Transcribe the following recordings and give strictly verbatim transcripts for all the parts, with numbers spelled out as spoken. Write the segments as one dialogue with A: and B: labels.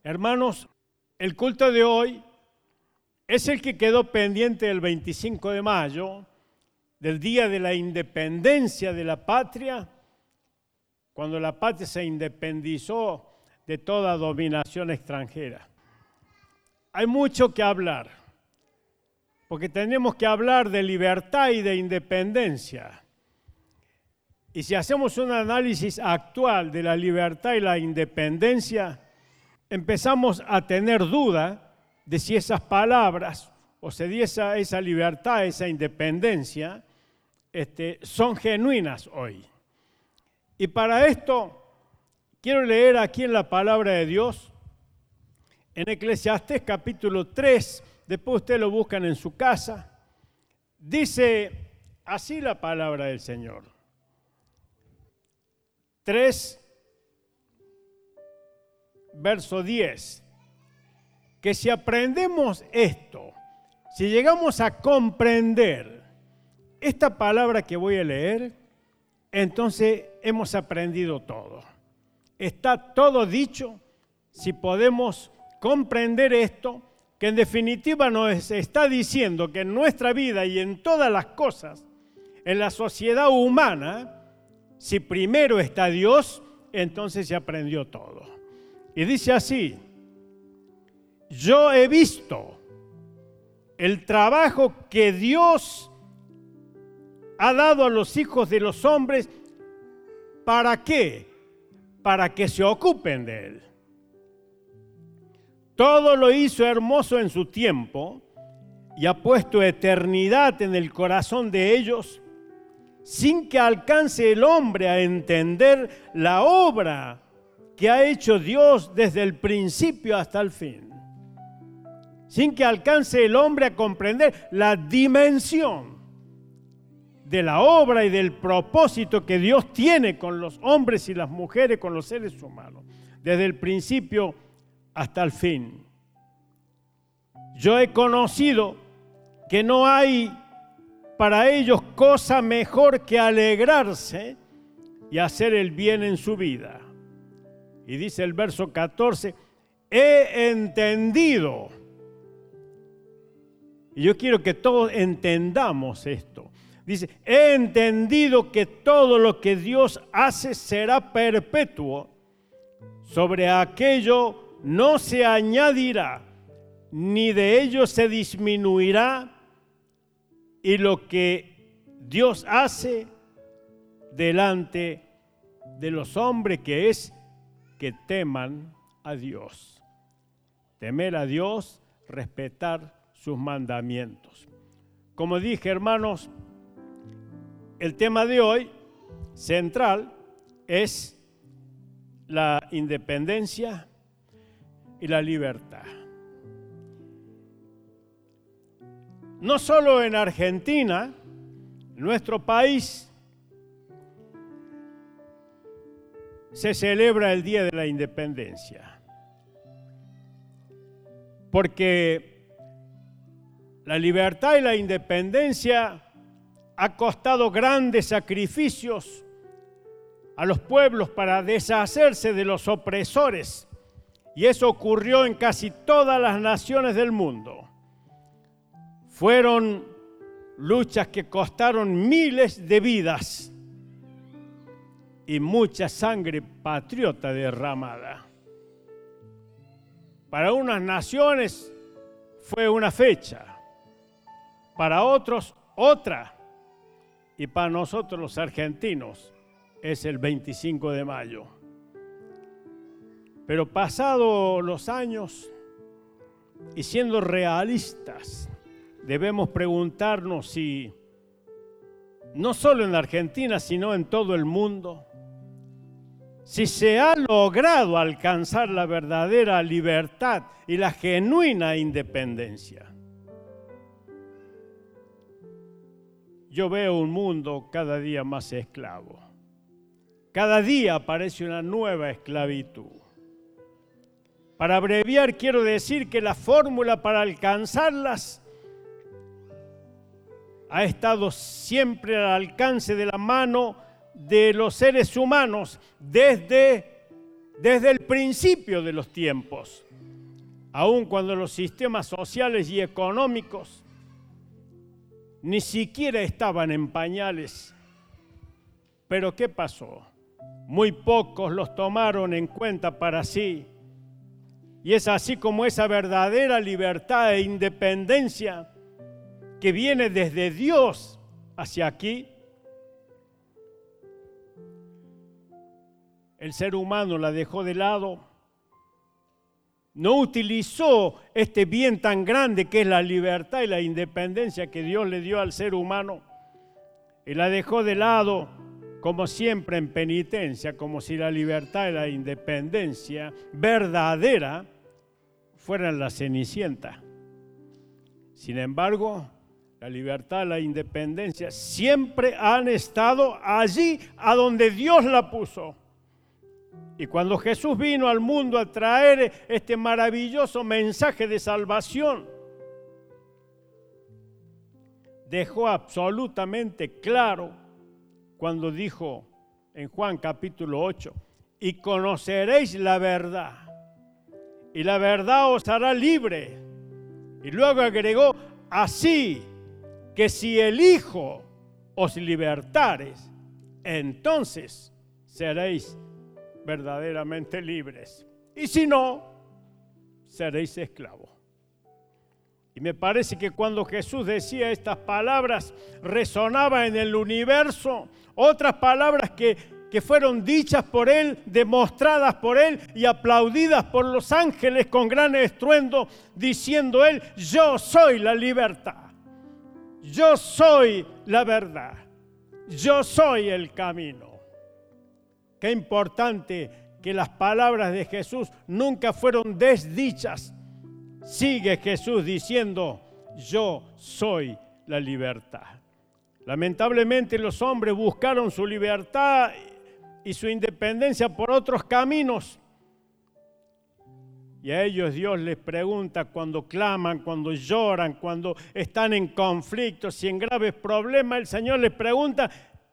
A: Hermanos, el culto de hoy es el que quedó pendiente el veinticinco de mayo, del día de la independencia de la patria, cuando la patria se independizó de toda dominación extranjera. Hay mucho que hablar, porque tenemos que hablar de libertad y de independencia. Y si hacemos un análisis actual de la libertad y la independencia, empezamos a tener duda de si esas palabras, o si esa, esa libertad, esa independencia, este, son genuinas hoy. Y para esto, quiero leer aquí en la palabra de Dios, en Eclesiastés capítulo tres, después ustedes lo buscan en su casa, dice así la palabra del Señor. tres, verso diez, que si aprendemos esto, si llegamos a comprender esta palabra que voy a leer, entonces hemos aprendido todo. Está todo dicho si podemos comprender esto, que en definitiva nos está diciendo que en nuestra vida y en todas las cosas, en la sociedad humana, si primero está Dios, entonces se aprendió todo. Y dice así: yo he visto el trabajo que Dios ha dado a los hijos de los hombres. ¿Para qué? Para que se ocupen de él. Todo lo hizo hermoso en su tiempo y ha puesto eternidad en el corazón de ellos, sin que alcance el hombre a entender la obra que ha hecho Dios desde el principio hasta el fin. Sin que alcance el hombre a comprender la dimensión de la obra y del propósito que Dios tiene con los hombres y las mujeres, con los seres humanos, desde el principio hasta el fin. Yo he conocido que no hay para ellos cosa mejor que alegrarse y hacer el bien en su vida. Y dice el verso catorce, he entendido. Y yo quiero que todos entendamos esto. Dice, he entendido que todo lo que Dios hace será perpetuo. Sobre aquello no se añadirá, ni de ello se disminuirá. Y lo que Dios hace delante de los hombres, que es que teman a Dios. Temer a Dios, respetar sus mandamientos. Como dije, hermanos, el tema de hoy central es la independencia y la libertad. No solo en Argentina, nuestro país, se celebra el Día de la Independencia, porque la libertad y la independencia ha costado grandes sacrificios a los pueblos para deshacerse de los opresores, y eso ocurrió en casi todas las naciones del mundo. Fueron luchas que costaron miles de vidas y mucha sangre patriota derramada. Para unas naciones fue una fecha, para otros otra, y para nosotros los argentinos es el veinticinco de mayo. Pero pasados los años y siendo realistas, debemos preguntarnos si, no solo en la Argentina, sino en todo el mundo, si se ha logrado alcanzar la verdadera libertad y la genuina independencia. Yo veo un mundo cada día más esclavo. Cada día aparece una nueva esclavitud. Para abreviar, quiero decir que la fórmula para alcanzarlas ha estado siempre al alcance de la mano de los seres humanos desde, desde el principio de los tiempos. aun cuando los sistemas sociales y económicos ni siquiera estaban en pañales. Pero ¿qué pasó? Muy pocos los tomaron en cuenta para sí. Y es así como esa verdadera libertad e independencia que viene desde Dios hacia aquí, el ser humano la dejó de lado. No utilizó este bien tan grande que es la libertad y la independencia que Dios le dio al ser humano, y la dejó de lado, como siempre en penitencia, como si la libertad y la independencia verdadera fueran la Cenicienta. Sin embargo, la libertad y la independencia siempre han estado allí a donde Dios la puso. Y cuando Jesús vino al mundo a traer este maravilloso mensaje de salvación, dejó absolutamente claro cuando dijo en Juan capítulo ocho, y conoceréis la verdad, y la verdad os hará libre. Y luego agregó, así que si el Hijo os libertares, entonces seréis verdaderamente libres. Y si no, seréis esclavos. Y me parece que cuando Jesús decía estas palabras, resonaba en el universo otras palabras que, que fueron dichas por Él, demostradas por Él y aplaudidas por los ángeles con gran estruendo, diciendo Él, yo soy la libertad, yo soy la verdad, yo soy el camino. Qué importante que las palabras de Jesús nunca fueron desdichas. Sigue Jesús diciendo, yo soy la libertad. Lamentablemente los hombres buscaron su libertad y su independencia por otros caminos. Y a ellos Dios les pregunta cuando claman, cuando lloran, cuando están en conflictos y en graves problemas, el Señor les pregunta,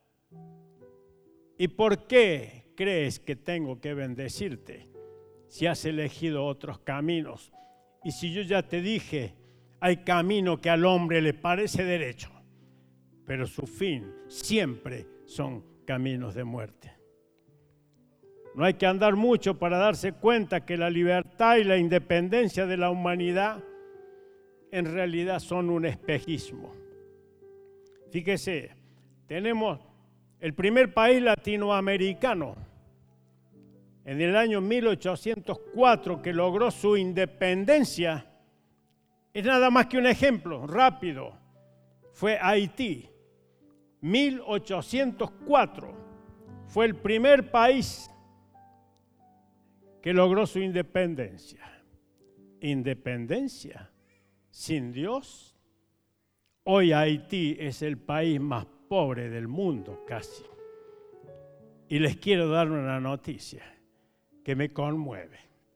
A: ¿y por qué crees que tengo que bendecirte si has elegido otros caminos? Y si yo ya te dije, hay camino que al hombre le parece derecho, pero su fin siempre son caminos de muerte. No hay que andar mucho para darse cuenta que la libertad y la independencia de la humanidad en realidad son un espejismo. Fíjese, tenemos el primer país latinoamericano en el año mil ochocientos cuatro que logró su independencia. Es nada más que un ejemplo rápido. Fue Haití. mil ochocientos cuatro fue el primer país que logró su independencia. Independencia sin Dios. Hoy Haití es el país más pobre del mundo casi. Y les quiero dar una noticia que me conmueve.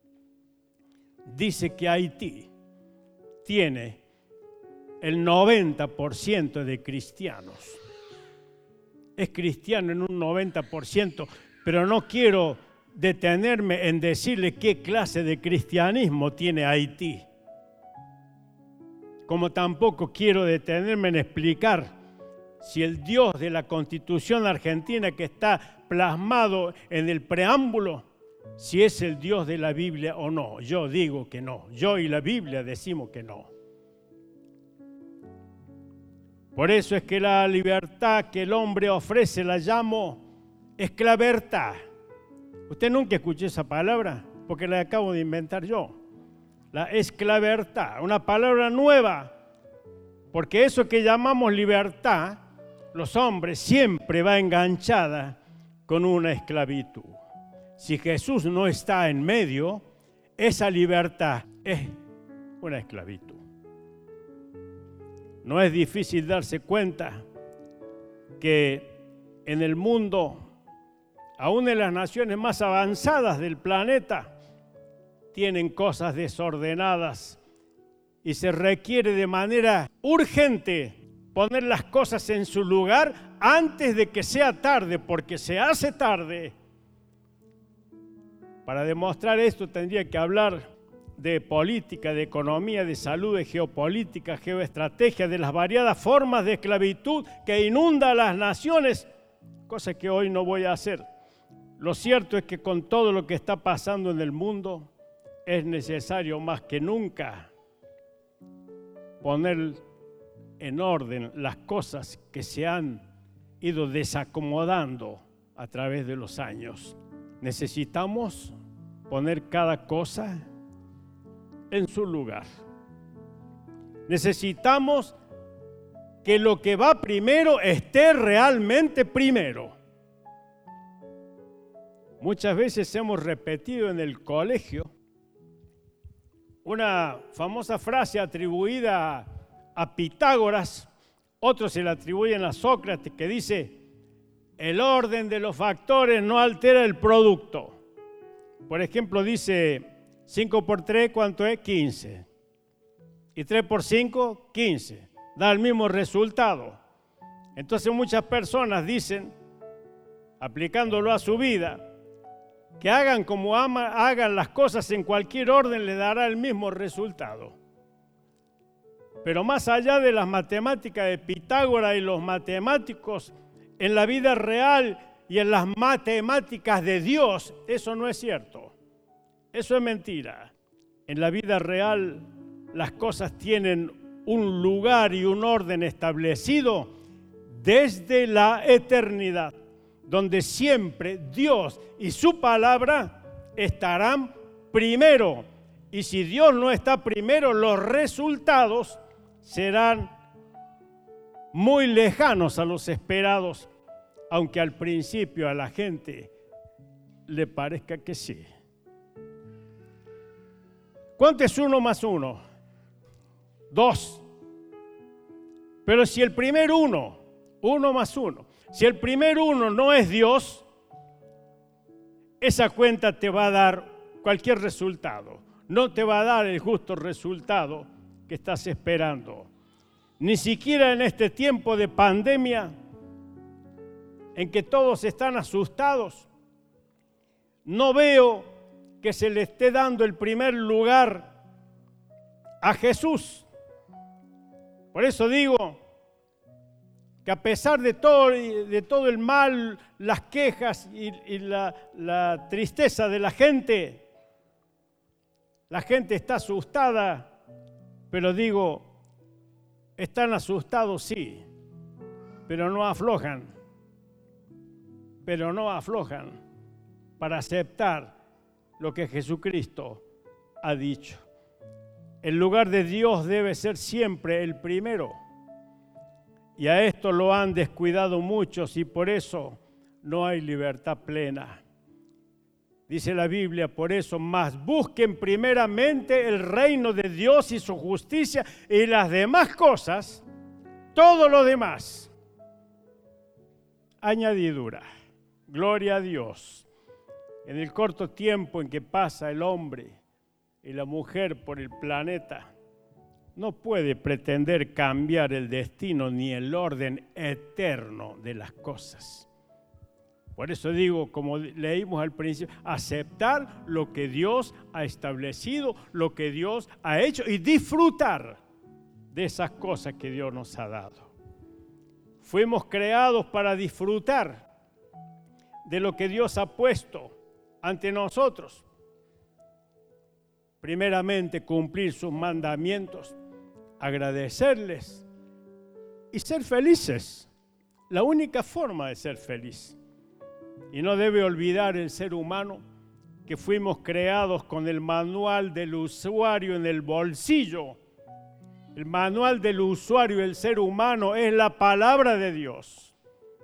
A: Dice que Haití tiene el noventa por ciento de cristianos. Es cristiano en un noventa por ciento, pero no quiero detenerme en decirle qué clase de cristianismo tiene Haití. Como tampoco quiero detenerme en explicar si el Dios de la Constitución argentina que está plasmado en el preámbulo, si es el Dios de la Biblia o no. Yo digo que no. Yo y la Biblia decimos que no. Por eso es que la libertad que el hombre ofrece la llamo esclavertad. ¿Usted nunca escuchó esa palabra? Porque la acabo de inventar yo. La esclavertad, una palabra nueva. Porque eso que llamamos libertad, los hombres siempre va enganchada con una esclavitud. Si Jesús no está en medio, esa libertad es una esclavitud. No es difícil darse cuenta que en el mundo, aún en las naciones más avanzadas del planeta, tienen cosas desordenadas y se requiere de manera urgente poner las cosas en su lugar antes de que sea tarde, porque se hace tarde. Para demostrar esto tendría que hablar de política, de economía, de salud, de geopolítica, geoestrategia, de las variadas formas de esclavitud que inunda a las naciones, cosa que hoy no voy a hacer. Lo cierto es que con todo lo que está pasando en el mundo, es necesario más que nunca poner en orden las cosas que se han ido desacomodando a través de los años. Necesitamos poner cada cosa en su lugar. Necesitamos que lo que va primero esté realmente primero. Muchas veces hemos repetido en el colegio una famosa frase atribuida a, a Pitágoras, otros se la atribuyen a Sócrates, que dice: el orden de los factores no altera el producto. Por ejemplo, dice cinco por tres, ¿cuánto es? quince. Y tres por cinco, quince. Da el mismo resultado. Entonces muchas personas dicen, aplicándolo a su vida, que hagan como ama, hagan las cosas en cualquier orden, le dará el mismo resultado. Pero más allá de las matemáticas de Pitágoras y los matemáticos, en la vida real y en las matemáticas de Dios, eso no es cierto. Eso es mentira. En la vida real, las cosas tienen un lugar y un orden establecido desde la eternidad, donde siempre Dios y su palabra estarán primero. Y si Dios no está primero, los resultados serán muy lejanos a los esperados, aunque al principio a la gente le parezca que sí. ¿Cuánto es uno más uno? Dos. Pero si el primer uno, uno más uno, si el primer uno no es Dios, esa cuenta te va a dar cualquier resultado. No te va a dar el justo resultado que estás esperando. Ni siquiera en este tiempo de pandemia, en que todos están asustados, no veo que se le esté dando el primer lugar a Jesús. Por eso digo que a pesar de todo, de todo el mal, las quejas y, y la, la tristeza de la gente, la gente está asustada, pero digo, están asustados sí, pero no aflojan, pero no aflojan para aceptar lo que Jesucristo ha dicho. El lugar de Dios debe ser siempre el primero. Y a esto lo han descuidado muchos y por eso no hay libertad plena. Dice la Biblia, por eso, más busquen primeramente el reino de Dios y su justicia y las demás cosas, todo lo demás, añadidura. Gloria a Dios. En el corto tiempo en que pasa el hombre y la mujer por el planeta, no puede pretender cambiar el destino ni el orden eterno de las cosas. Por eso digo, como leímos al principio, aceptar lo que Dios ha establecido, lo que Dios ha hecho y disfrutar de esas cosas que Dios nos ha dado. Fuimos creados para disfrutar de lo que Dios ha puesto ante nosotros. Primeramente, cumplir sus mandamientos, agradecerles y ser felices. La única forma de ser feliz. Y no debe olvidar el ser humano que fuimos creados con el manual del usuario en el bolsillo. El manual del usuario del ser humano es la palabra de Dios.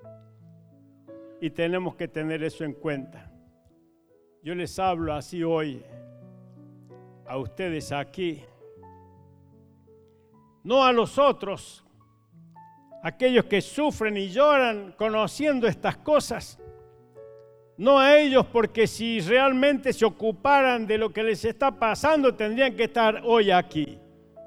A: Y tenemos que tener eso en cuenta. Yo les hablo así hoy a ustedes aquí, no a los otros, aquellos que sufren y lloran conociendo estas cosas, no a ellos, porque si realmente se ocuparan de lo que les está pasando, tendrían que estar hoy aquí.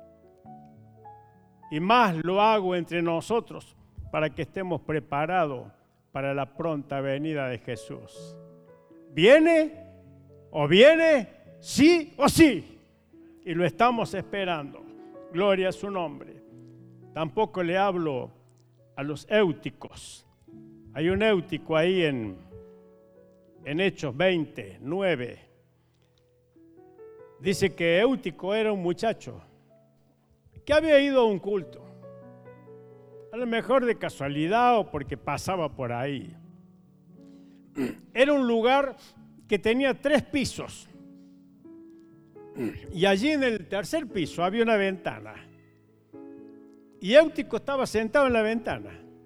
A: Y más lo hago entre nosotros para que estemos preparados para la pronta venida de Jesús. ¿Viene o viene? Sí o sí. y lo estamos esperando. Gloria a su nombre. Tampoco le hablo a los éuticos. Hay un éutico ahí en, en Hechos veinte, nueve. Dice que Éutico era un muchacho que había ido a un culto. A lo mejor de casualidad o porque pasaba por ahí. Era un lugar que tenía tres pisos. Y allí en el tercer piso había una ventana. Y Éutico estaba sentado en la ventana.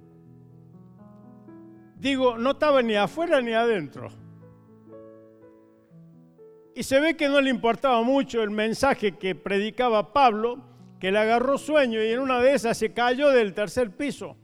A: Digo, no estaba ni afuera ni adentro. Y se ve que no le importaba mucho el mensaje que predicaba Pablo, que le agarró sueño y en una de esas se cayó del tercer piso.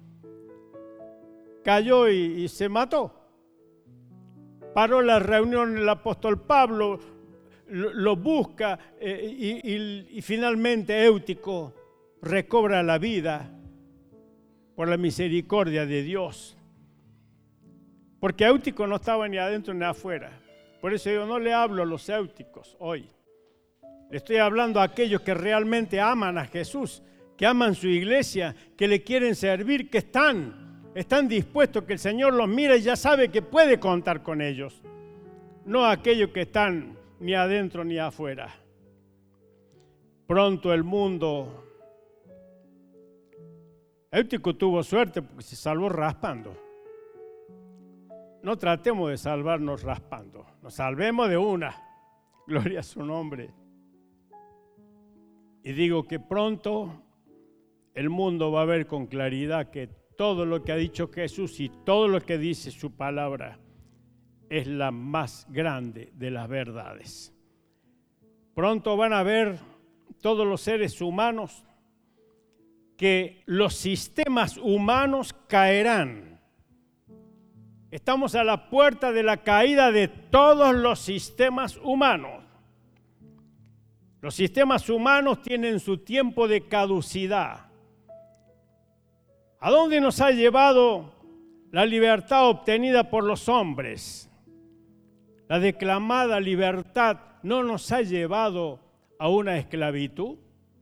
A: Cayó y, y se mató. Paró la reunión el apóstol Pablo, lo, lo busca eh, y, y, y finalmente Éutico recobra la vida por la misericordia de Dios. Porque Éutico no estaba ni adentro ni afuera. Por eso yo no le hablo a los éuticos hoy. Le estoy hablando a aquellos que realmente aman a Jesús, que aman su iglesia, que le quieren servir, que están, están dispuestos, que el Señor los mira y ya sabe que puede contar con ellos. No a aquellos que están ni adentro ni afuera. Pronto el mundo... Éutico tuvo suerte porque se salvó raspando. No tratemos de salvarnos raspando, nos salvemos de una. Gloria a su nombre. Y digo que pronto el mundo va a ver con claridad que todo lo que ha dicho Jesús y todo lo que dice su palabra es la más grande de las verdades. Pronto van a ver todos los seres humanos que los sistemas humanos caerán. Estamos a la puerta de la caída de todos los sistemas humanos. Los sistemas humanos tienen su tiempo de caducidad. ¿A dónde nos ha llevado la libertad obtenida por los hombres? La declamada libertad no nos ha llevado a una esclavitud.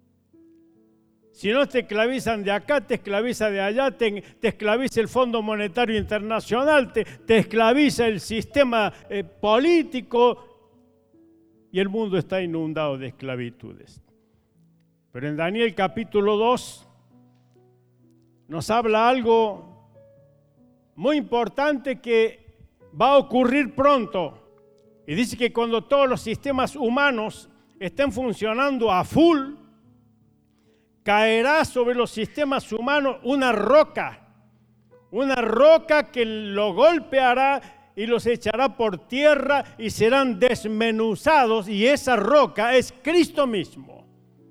A: Si no te esclavizan de acá, te esclaviza de allá, te, te esclaviza el Fondo Monetario Internacional, te, te esclaviza el sistema eh, político y el mundo está inundado de esclavitudes. Pero en Daniel capítulo dos nos habla algo muy importante que va a ocurrir pronto. Y dice que cuando todos los sistemas humanos estén funcionando a full, caerá sobre los sistemas humanos una roca, una roca que los golpeará y los echará por tierra y serán desmenuzados, y esa roca es Cristo mismo.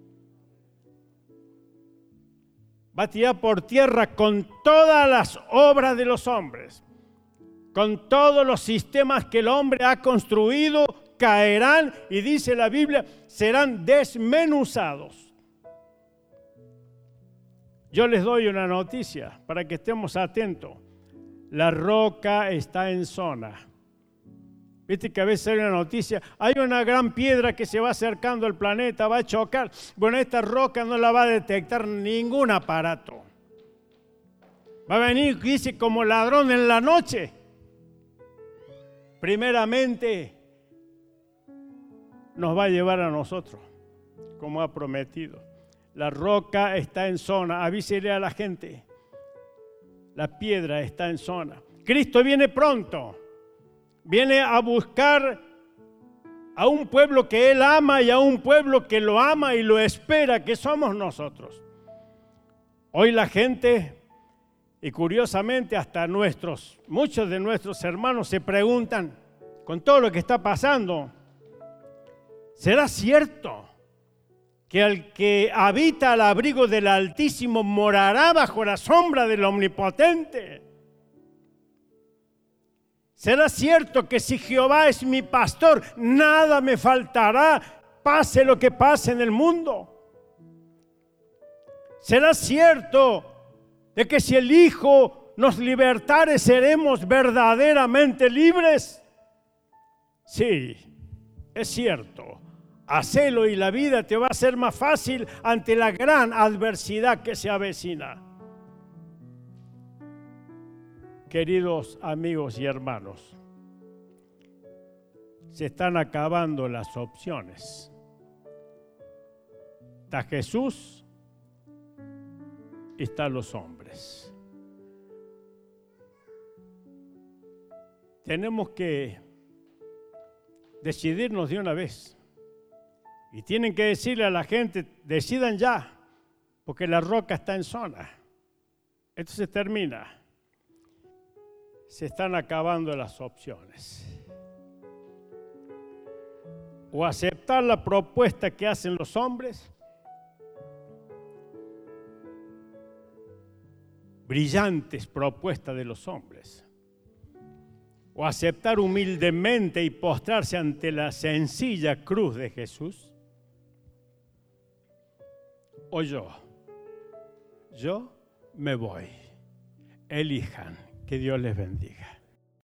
A: Va a tirar por tierra con todas las obras de los hombres, con todos los sistemas que el hombre ha construido, caerán y dice la Biblia, serán desmenuzados. Yo les doy una noticia para que estemos atentos. La roca está en zona. Viste que a veces hay una noticia, hay una gran piedra que se va acercando al planeta, va a chocar. Bueno, esta roca no la va a detectar ningún aparato. Va a venir, dice, como ladrón en la noche. Primeramente, nos va a llevar a nosotros, como ha prometido. La roca está en zona, avísele a la gente. La piedra está en zona. Cristo viene pronto. Viene a buscar a un pueblo que Él ama y a un pueblo que lo ama y lo espera, que somos nosotros. Hoy la gente, y curiosamente hasta nuestros, muchos de nuestros hermanos se preguntan, con todo lo que está pasando, ¿será cierto que el que habita al abrigo del Altísimo morará bajo la sombra del Omnipotente? ¿Será cierto que si Jehová es mi pastor, nada me faltará, pase lo que pase en el mundo? ¿Será cierto de que si el Hijo nos libertare, seremos verdaderamente libres? Sí, es cierto. hacelo y la vida te va a ser más fácil ante la gran adversidad que se avecina. Queridos amigos y hermanos, se están acabando las opciones. Está Jesús y están los hombres. Tenemos que decidirnos de una vez. Y tienen que decirle a la gente, decidan ya, porque la roca está en zona. Esto se termina. Se están acabando las opciones. O aceptar la propuesta que hacen los hombres, brillantes propuestas de los hombres, o aceptar humildemente y postrarse ante la sencilla cruz de Jesús, o yo, yo me voy. Elijan. Que Dios les bendiga.